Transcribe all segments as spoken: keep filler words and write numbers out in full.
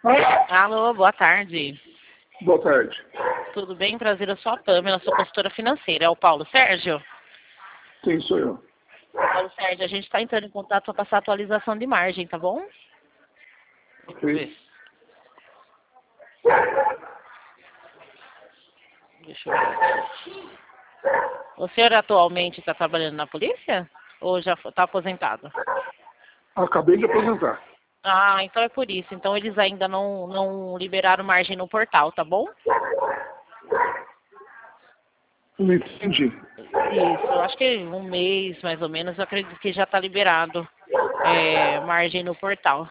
Alô, boa tarde. Boa tarde. Tudo bem? Prazer, eu sou a Pamela, sou consultora financeira. É o Paulo Sérgio? Sim, sou eu. Paulo Sérgio, a gente está entrando em contato para passar atualização de margem, tá bom? Ok. Deixa eu ver. O senhor atualmente está trabalhando na polícia? Ou já está aposentado? Acabei de aposentar. Ah, então é por isso. Então eles ainda não, não liberaram margem no portal, tá bom? Não entendi. Isso, eu acho que um mês mais ou menos, eu acredito que já está liberado é, margem no portal.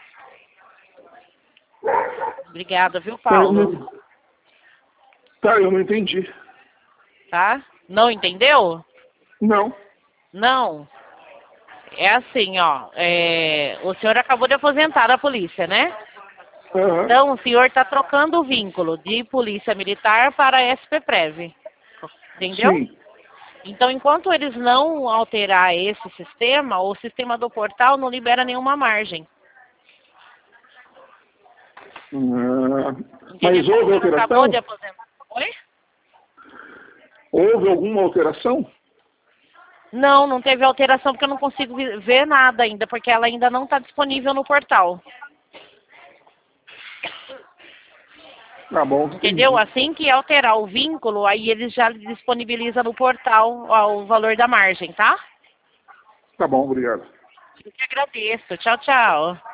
Obrigada, viu, Tá, eu Paulo? não, tá, eu não entendi. Tá? Não entendeu? Não. Não. É assim, ó. É, o senhor acabou de aposentar da polícia, né? Aham. Então, o senhor está trocando o vínculo de polícia militar para S P Prev. Entendeu? Sim. Então, enquanto eles não alterar esse sistema, o sistema do portal não libera nenhuma margem. Ah, Entendeu? mas Como o houve senhor acabou de alteração? aposentar. Oi? Houve alguma alteração? Não, não teve alteração porque eu não consigo vi- ver nada ainda, porque ela ainda não está disponível no portal. Tá bom, Entendeu? entendi. Assim que alterar o vínculo, aí eles já disponibilizam no portal ó, o valor da margem, tá? Tá bom, obrigado. Eu que agradeço. Tchau, tchau.